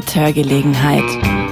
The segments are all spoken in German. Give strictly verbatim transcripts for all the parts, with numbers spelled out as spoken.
mit Hörgelegenheit.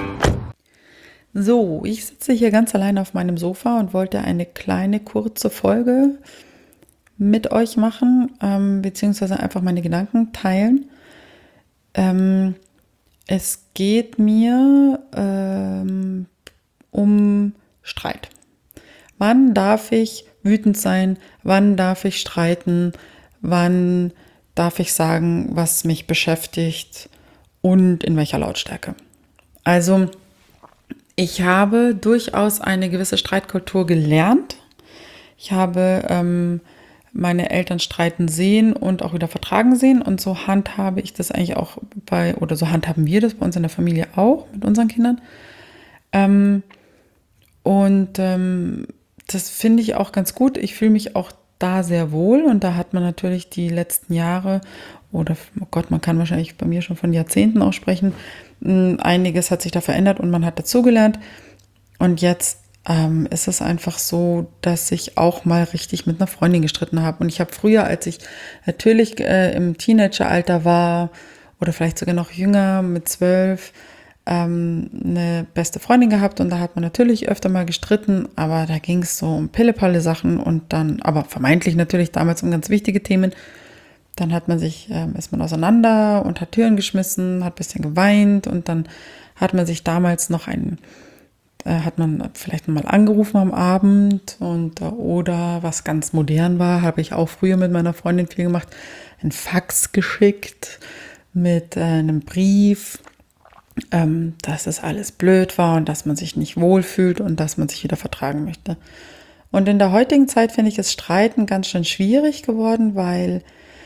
So, ich sitze hier ganz allein auf meinem Sofa und wollte eine kleine, kurze Folge mit euch machen, ähm, beziehungsweise einfach meine Gedanken teilen. Ähm, es geht mir ähm, um Streit. Wann darf ich wütend sein? Wann darf ich streiten? Wann darf ich sagen, was mich beschäftigt und in welcher Lautstärke? Also, ich habe durchaus eine gewisse Streitkultur gelernt. Ich habe ähm, meine Eltern streiten sehen und auch wieder vertragen sehen. Und so handhabe ich das eigentlich auch bei, oder so handhaben wir das bei uns in der Familie auch mit unseren Kindern. Ähm, und ähm, das finde ich auch ganz gut. Ich fühle mich auch da sehr wohl. Und da hat man natürlich die letzten Jahre, oder oh Gott, man kann wahrscheinlich bei mir schon von Jahrzehnten auch sprechen, einiges hat sich da verändert und man hat dazugelernt. Und jetzt ähm, ist es einfach so, dass ich auch mal richtig mit einer Freundin gestritten habe. Und ich habe früher, als ich natürlich äh, im Teenageralter war oder vielleicht sogar noch jünger, mit zwölf, ähm, eine beste Freundin gehabt. Und da hat man natürlich öfter mal gestritten, aber da ging es so um Pille-Palle-Sachen und dann, aber vermeintlich natürlich damals um ganz wichtige Themen. Dann hat man sich, ähm, ist man auseinander und hat Türen geschmissen, hat ein bisschen geweint und dann hat man sich damals noch ein, äh, hat man vielleicht mal angerufen am Abend und äh, oder was ganz modern war, habe ich auch früher mit meiner Freundin viel gemacht, ein Fax geschickt mit äh, einem Brief, ähm, dass es alles blöd war und dass man sich nicht wohlfühlt und dass man sich wieder vertragen möchte. Und in der heutigen Zeit finde ich das Streiten ganz schön schwierig geworden, weil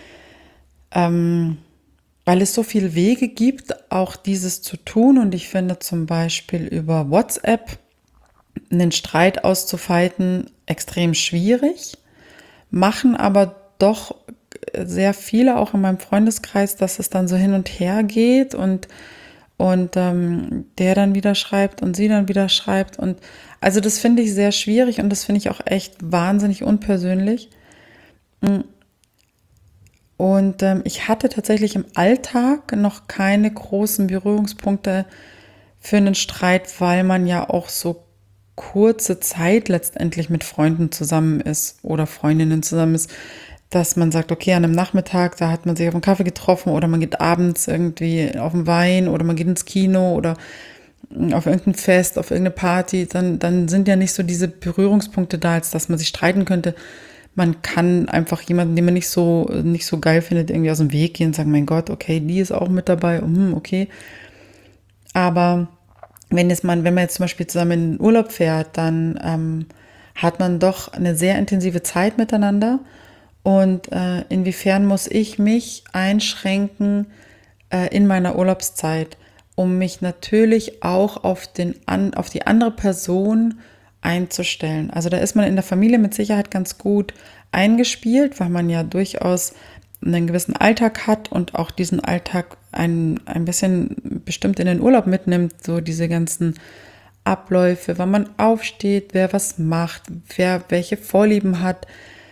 Ähm, weil es so viele Wege gibt, auch dieses zu tun. Und ich finde zum Beispiel über WhatsApp einen Streit auszufeiten extrem schwierig, machen aber doch sehr viele auch in meinem Freundeskreis, dass es dann so hin und her geht und, und ähm, der dann wieder schreibt und sie dann wieder schreibt. Und also das finde ich sehr schwierig und das finde ich auch echt wahnsinnig unpersönlich. Und ähm, ich hatte tatsächlich im Alltag noch keine großen Berührungspunkte für einen Streit, weil man ja auch so kurze Zeit letztendlich mit Freunden zusammen ist oder Freundinnen zusammen ist, dass man sagt, okay, an einem Nachmittag, da hat man sich auf einen Kaffee getroffen oder man geht abends irgendwie auf den Wein oder man geht ins Kino oder auf irgendein Fest, auf irgendeine Party, dann, dann sind ja nicht so diese Berührungspunkte da, als dass man sich streiten könnte. Man kann einfach jemanden, den man nicht so, nicht so geil findet, irgendwie aus dem Weg gehen und sagen, mein Gott, okay, die ist auch mit dabei, hm, okay. Aber wenn, jetzt man, wenn man jetzt zum Beispiel zusammen in den Urlaub fährt, dann ähm, hat man doch eine sehr intensive Zeit miteinander. Und äh, inwiefern muss ich mich einschränken äh, in meiner Urlaubszeit, um mich natürlich auch auf, den, an, auf die andere Person einzustellen. Also da ist man in der Familie mit Sicherheit ganz gut eingespielt, weil man ja durchaus einen gewissen Alltag hat und auch diesen Alltag ein, ein bisschen bestimmt in den Urlaub mitnimmt, so diese ganzen Abläufe, wann man aufsteht, wer was macht, wer welche Vorlieben hat,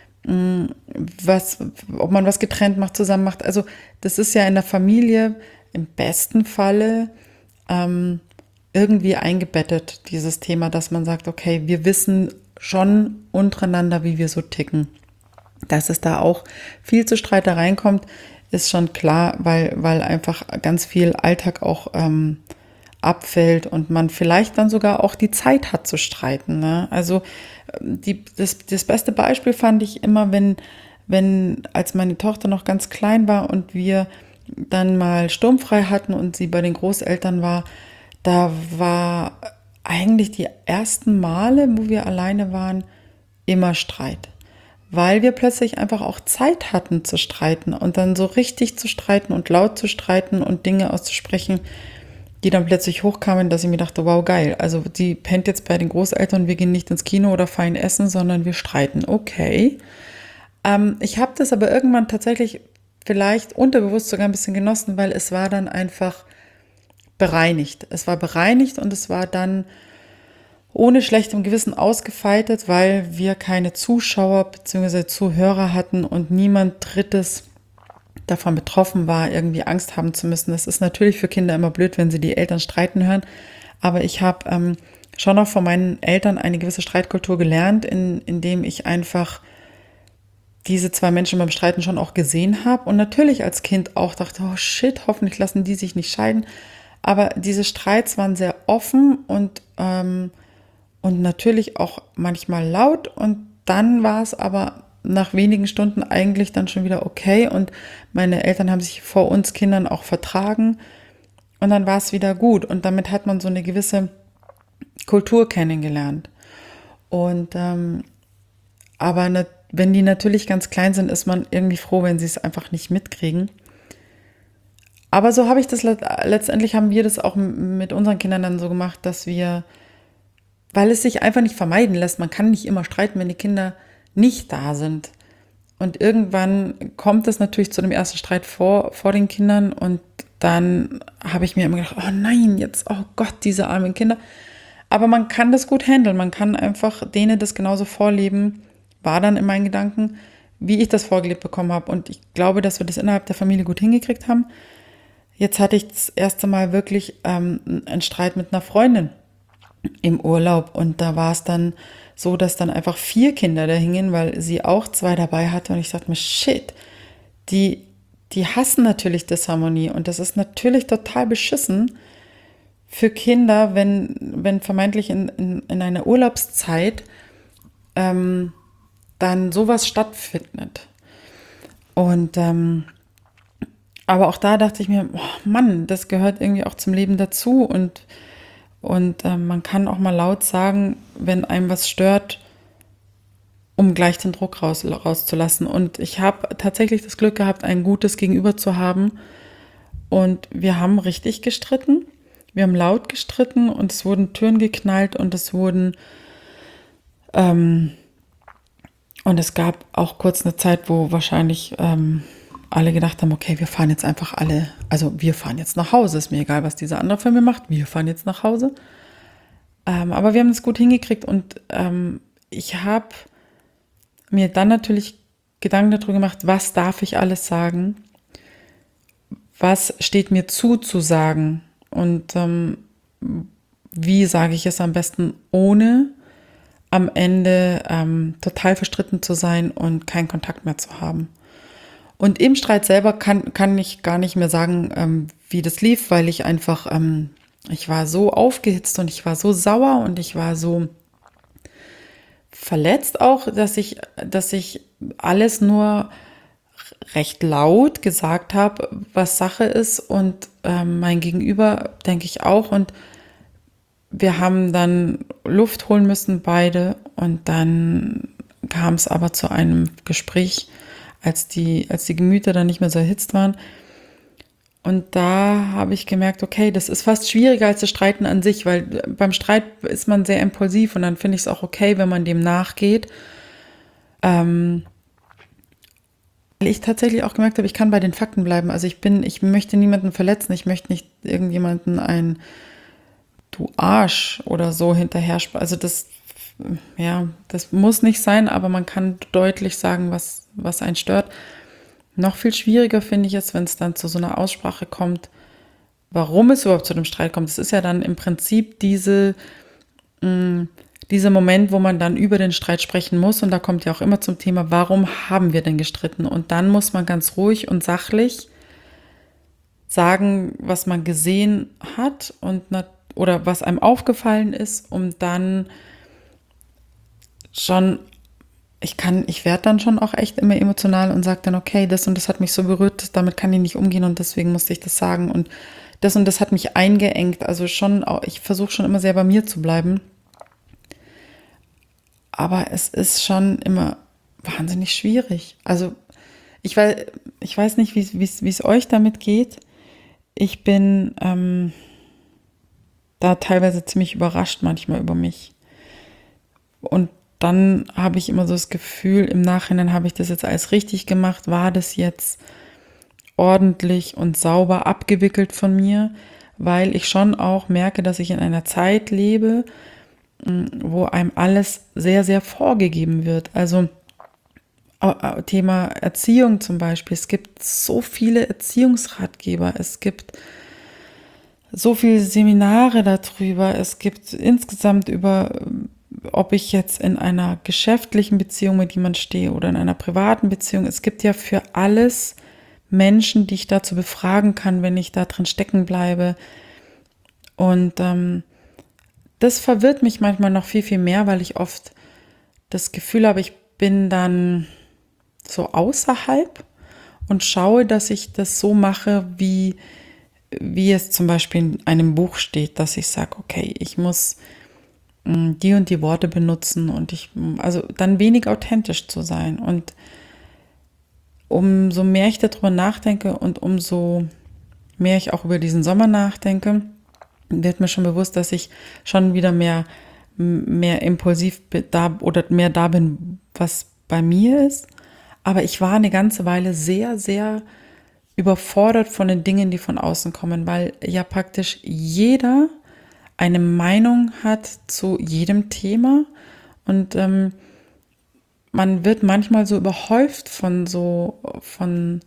was, ob man was getrennt macht, zusammen macht. Also das ist ja in der Familie im besten Falle ähm, irgendwie eingebettet, dieses Thema, dass man sagt, okay, wir wissen schon untereinander, wie wir so ticken. Dass es da auch viel zu Streitereien kommt, ist schon klar, weil, weil einfach ganz viel Alltag auch ähm, abfällt und man vielleicht dann sogar auch die Zeit hat zu streiten. Ne? Also die, das, das beste Beispiel fand ich immer, wenn, wenn, als meine Tochter noch ganz klein war und wir dann mal sturmfrei hatten und sie bei den Großeltern war, da war eigentlich die ersten Male, wo wir alleine waren, immer Streit. Weil wir plötzlich einfach auch Zeit hatten zu streiten und dann so richtig zu streiten und laut zu streiten und Dinge auszusprechen, die dann plötzlich hochkamen, dass ich mir dachte, wow, geil. Also die pennt jetzt bei den Großeltern, wir gehen nicht ins Kino oder fein essen, sondern wir streiten. Okay. Ähm, ich habe das aber irgendwann tatsächlich vielleicht unterbewusst sogar ein bisschen genossen, weil es war dann einfach bereinigt. Es war bereinigt und es war dann ohne schlechtem Gewissen ausgefeitet, weil wir keine Zuschauer bzw. Zuhörer hatten und niemand Drittes davon betroffen war, irgendwie Angst haben zu müssen. Das ist natürlich für Kinder immer blöd, wenn sie die Eltern streiten hören. Aber ich habe ähm, schon auch von meinen Eltern eine gewisse Streitkultur gelernt, in, indem ich einfach diese zwei Menschen beim Streiten schon auch gesehen habe und natürlich als Kind auch dachte, oh shit, hoffentlich lassen die sich nicht scheiden. Aber diese Streits waren sehr offen und, ähm, und natürlich auch manchmal laut und dann war es aber nach wenigen Stunden eigentlich dann schon wieder okay und meine Eltern haben sich vor uns Kindern auch vertragen und dann war es wieder gut und damit hat man so eine gewisse Kultur kennengelernt. Und ähm, aber ne, wenn die natürlich ganz klein sind, ist man irgendwie froh, wenn sie es einfach nicht mitkriegen. Aber so habe ich das letztendlich haben wir das auch mit unseren Kindern dann so gemacht, dass wir, weil es sich einfach nicht vermeiden lässt, man kann nicht immer streiten, wenn die Kinder nicht da sind. Und irgendwann kommt es natürlich zu dem ersten Streit vor, vor den Kindern und dann habe ich mir immer gedacht, oh nein, jetzt, oh Gott, diese armen Kinder. Aber man kann das gut handeln, man kann einfach denen das genauso vorleben, war dann in meinen Gedanken, wie ich das vorgelebt bekommen habe. Und ich glaube, dass wir das innerhalb der Familie gut hingekriegt haben. Jetzt hatte ich das erste Mal wirklich ähm, einen Streit mit einer Freundin im Urlaub. Und da war es dann so, dass dann einfach vier Kinder da hingen, weil sie auch zwei dabei hatte. Und ich dachte mir, shit, die, die hassen natürlich Disharmonie. Und das ist natürlich total beschissen für Kinder, wenn, wenn vermeintlich in, in, in einer Urlaubszeit ähm, dann sowas stattfindet. Und ähm, aber auch da dachte ich mir, oh Mann, das gehört irgendwie auch zum Leben dazu und, und äh, man kann auch mal laut sagen, wenn einem was stört, um gleich den Druck raus, rauszulassen. Und ich habe tatsächlich das Glück gehabt, ein gutes Gegenüber zu haben und wir haben richtig gestritten. Wir haben laut gestritten und es wurden Türen geknallt und es wurden ähm, und es gab auch kurz eine Zeit, wo wahrscheinlich ähm, alle gedacht haben, okay, wir fahren jetzt einfach alle, also wir fahren jetzt nach Hause, ist mir egal, was dieser andere für mir macht, wir fahren jetzt nach Hause. Ähm, aber wir haben das gut hingekriegt und ähm, ich habe mir dann natürlich Gedanken darüber gemacht, was darf ich alles sagen, was steht mir zu zu sagen und ähm, wie sage ich es am besten, ohne am Ende ähm, total verstritten zu sein und keinen Kontakt mehr zu haben. Und im Streit selber kann, kann ich gar nicht mehr sagen, ähm, wie das lief, weil ich einfach, ähm, ich war so aufgehitzt und ich war so sauer und ich war so verletzt auch, dass ich, dass ich alles nur recht laut gesagt habe, was Sache ist und ähm, mein Gegenüber, denke ich auch. Und wir haben dann Luft holen müssen, beide. Und dann kam es aber zu einem Gespräch, als die, als die Gemüter dann nicht mehr so erhitzt waren. Und da habe ich gemerkt, okay, das ist fast schwieriger als das Streiten an sich, weil beim Streit ist man sehr impulsiv und dann finde ich es auch okay, wenn man dem nachgeht. Ähm, weil ich tatsächlich auch gemerkt habe, ich kann bei den Fakten bleiben. Also ich bin, ich möchte niemanden verletzen, ich möchte nicht irgendjemanden ein Du Arsch oder so hinterher. Also das, ja, das muss nicht sein, aber man kann deutlich sagen, was, was einen stört. Noch viel schwieriger finde ich es, wenn es dann zu so einer Aussprache kommt, warum es überhaupt zu dem Streit kommt. Es ist ja dann im Prinzip diese, mh, dieser Moment, wo man dann über den Streit sprechen muss. Und da kommt ja auch immer zum Thema, warum haben wir denn gestritten? Und dann muss man ganz ruhig und sachlich sagen, was man gesehen hat und oder was einem aufgefallen ist, um dann schon, ich kann, ich werde dann schon auch echt immer emotional und sage dann, okay, das und das hat mich so berührt, damit kann ich nicht umgehen und deswegen musste ich das sagen und das und das hat mich eingeengt. Also schon, ich versuche schon immer sehr bei mir zu bleiben. Aber es ist schon immer wahnsinnig schwierig. Also ich weiß, ich weiß nicht, wie es euch damit geht. Ich bin ähm, da teilweise ziemlich überrascht manchmal über mich. Und dann habe ich immer so das Gefühl, im Nachhinein habe ich das jetzt alles richtig gemacht. War das jetzt ordentlich und sauber abgewickelt von mir? Weil ich schon auch merke, dass ich in einer Zeit lebe, wo einem alles sehr, sehr vorgegeben wird. Also Thema Erziehung zum Beispiel. Es gibt so viele Erziehungsratgeber. Es gibt so viele Seminare darüber. Es gibt insgesamt über, ob ich jetzt in einer geschäftlichen Beziehung mit jemandem stehe oder in einer privaten Beziehung. Es gibt ja für alles Menschen, die ich dazu befragen kann, wenn ich da drin stecken bleibe. Und ähm, das verwirrt mich manchmal noch viel, viel mehr, weil ich oft das Gefühl habe, ich bin dann so außerhalb und schaue, dass ich das so mache, wie, wie es zum Beispiel in einem Buch steht, dass ich sage, okay, ich muss mh, die und die Worte benutzen und ich, also dann wenig authentisch zu sein. Und umso mehr ich darüber nachdenke und umso mehr ich auch über diesen Sommer nachdenke, wird mir schon bewusst, dass ich schon wieder mehr, mehr impulsiv da oder mehr da bin, was bei mir ist. Aber ich war eine ganze Weile sehr, sehr überfordert von den Dingen, die von außen kommen, weil ja praktisch jeder eine Meinung hat zu jedem Thema und ähm, man wird manchmal so überhäuft von so, von,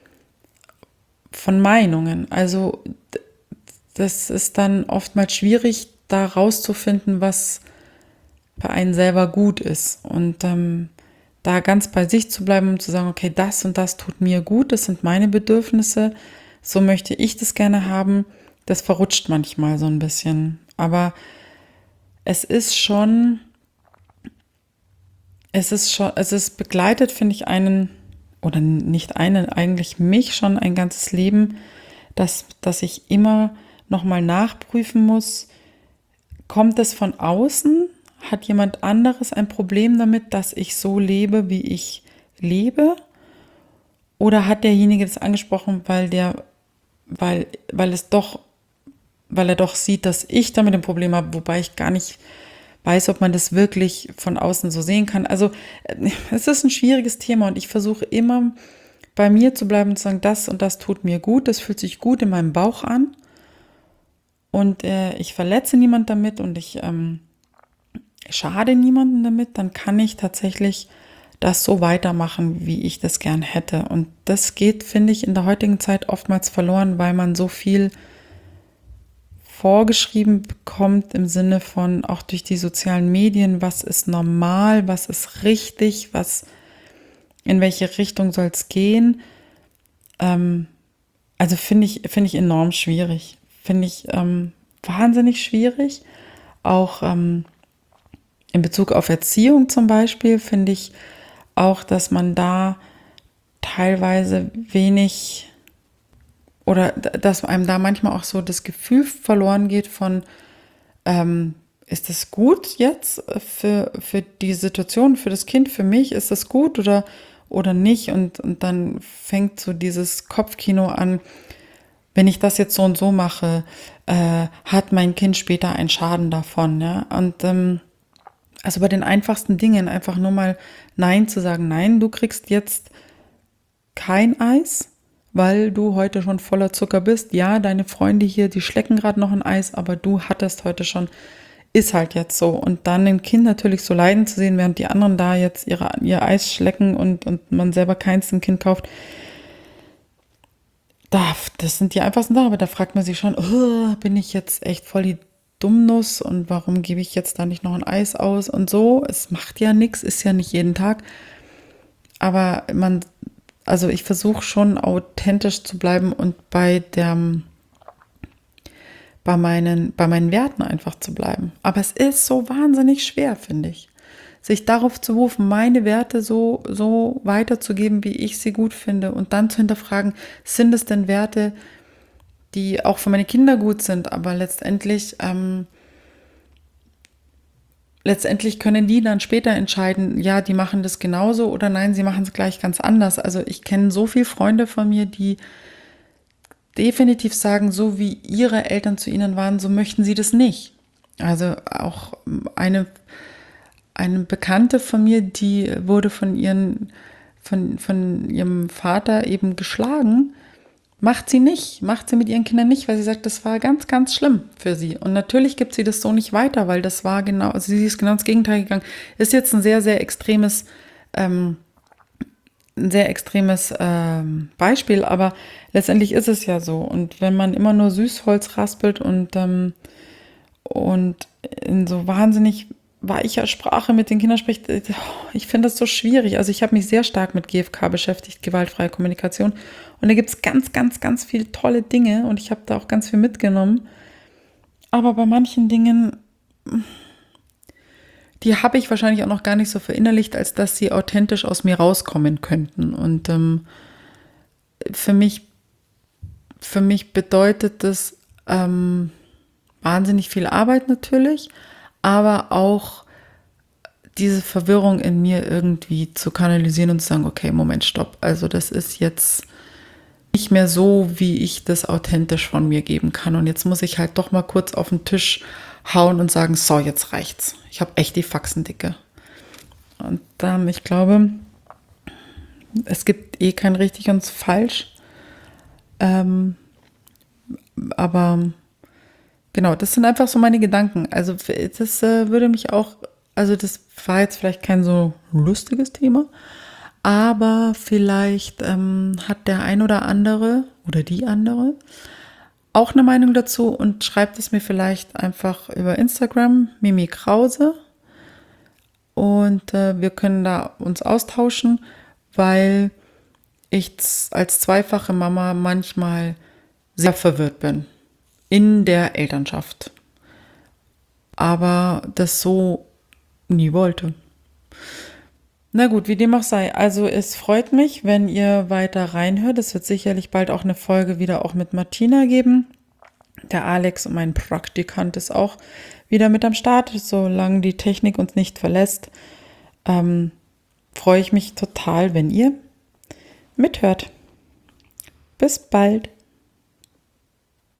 von Meinungen. Also das ist dann oftmals schwierig, da rauszufinden, was bei einem selber gut ist. Und ähm, da ganz bei sich zu bleiben und zu sagen, okay, das und das tut mir gut, das sind meine Bedürfnisse, so möchte ich das gerne haben, das verrutscht manchmal so ein bisschen. Aber es ist schon, es ist schon, es ist begleitet, finde ich, einen, oder nicht einen, eigentlich mich schon ein ganzes Leben, dass, dass ich immer nochmal nachprüfen muss, kommt es von außen? Hat jemand anderes ein Problem damit, dass ich so lebe, wie ich lebe? Oder hat derjenige das angesprochen, weil der, weil, weil es doch, weil er doch sieht, dass ich damit ein Problem habe, wobei ich gar nicht weiß, ob man das wirklich von außen so sehen kann. Also es ist ein schwieriges Thema und ich versuche immer bei mir zu bleiben und zu sagen, das und das tut mir gut, das fühlt sich gut in meinem Bauch an und äh, ich verletze niemand damit und ich ähm, schade niemanden damit, dann kann ich tatsächlich das so weitermachen, wie ich das gern hätte. Und das geht, finde ich, in der heutigen Zeit oftmals verloren, weil man so viel vorgeschrieben bekommt im Sinne von auch durch die sozialen Medien, was ist normal, was ist richtig, was in welche Richtung soll es gehen. Ähm, also finde ich, finde ich enorm schwierig. Finde ich ähm, wahnsinnig schwierig. Auch ähm, in Bezug auf Erziehung zum Beispiel finde ich auch, dass man da teilweise wenig oder dass einem da manchmal auch so das Gefühl verloren geht von, ähm, ist das gut jetzt für, für die Situation, für das Kind, für mich, ist das gut oder, oder nicht? Und, und dann fängt so dieses Kopfkino an, wenn ich das jetzt so und so mache, äh, hat mein Kind später einen Schaden davon. Ja? Und ähm, also bei den einfachsten Dingen einfach nur mal Nein zu sagen, nein, du kriegst jetzt kein Eis, weil du heute schon voller Zucker bist. Ja, deine Freunde hier, die schlecken gerade noch ein Eis, aber du hattest heute schon, ist halt jetzt so. Und dann ein Kind natürlich so leiden zu sehen, während die anderen da jetzt ihre, ihr Eis schlecken und, und man selber keins dem Kind kauft. Da, das sind die einfachsten Sachen, aber da fragt man sich schon, oh, bin ich jetzt echt voll die Dummnuss und warum gebe ich jetzt da nicht noch ein Eis aus und so. Es macht ja nichts, ist ja nicht jeden Tag. Aber man, also ich versuche schon authentisch zu bleiben und bei der, bei meinen, bei meinen Werten einfach zu bleiben. Aber es ist so wahnsinnig schwer, finde ich, sich darauf zu berufen, meine Werte so, so weiterzugeben, wie ich sie gut finde und dann zu hinterfragen, sind es denn Werte, die auch für meine Kinder gut sind, aber letztendlich, ähm, letztendlich können die dann später entscheiden, ja, die machen das genauso oder nein, sie machen es gleich ganz anders. Also ich kenne so viele Freunde von mir, die definitiv sagen, so wie ihre Eltern zu ihnen waren, so möchten sie das nicht. Also auch eine, eine Bekannte von mir, die wurde von ihren, von, von ihrem Vater eben geschlagen. Macht sie nicht, macht sie mit ihren Kindern nicht, weil sie sagt, das war ganz, ganz schlimm für sie. Und natürlich gibt sie das so nicht weiter, weil das war genau, also sie ist genau ins Gegenteil gegangen. Ist jetzt ein sehr, sehr extremes ähm, ein sehr extremes ähm, Beispiel, aber letztendlich ist es ja so. Und wenn man immer nur Süßholz raspelt und, ähm, und in so wahnsinnig weicher Sprache mit den Kindern spricht, äh, ich finde das so schwierig. Also ich habe mich sehr stark mit G F K beschäftigt, gewaltfreie Kommunikation. Und da gibt es ganz, ganz, ganz viele tolle Dinge und ich habe da auch ganz viel mitgenommen. Aber bei manchen Dingen, die habe ich wahrscheinlich auch noch gar nicht so verinnerlicht, als dass sie authentisch aus mir rauskommen könnten. Und ähm, für mich, für mich bedeutet das ähm, wahnsinnig viel Arbeit natürlich, aber auch diese Verwirrung in mir irgendwie zu kanalisieren und zu sagen, okay, Moment, stopp. Also das ist jetzt nicht mehr so, wie ich das authentisch von mir geben kann. Und jetzt muss ich halt doch mal kurz auf den Tisch hauen und sagen, so, jetzt reicht's. Ich habe echt die Faxen dicke. Und ähm, ich glaube, es gibt eh kein richtig und falsch. Ähm, aber genau, das sind einfach so meine Gedanken. Also das äh, würde mich auch, also das war jetzt vielleicht kein so lustiges Thema, aber vielleicht ähm, hat der ein oder andere oder die andere auch eine Meinung dazu und schreibt es mir vielleicht einfach über Instagram, Mimi Krause. Und äh, wir können da uns austauschen, weil ich als zweifache Mama manchmal sehr verwirrt bin in der Elternschaft. Aber das so nie wollte. Na gut, wie dem auch sei. Also es freut mich, wenn ihr weiter reinhört. Es wird sicherlich bald auch eine Folge wieder auch mit Martina geben. Der Alex, mein Praktikant, ist auch wieder mit am Start. Solange die Technik uns nicht verlässt, ähm, freue ich mich total, wenn ihr mithört. Bis bald.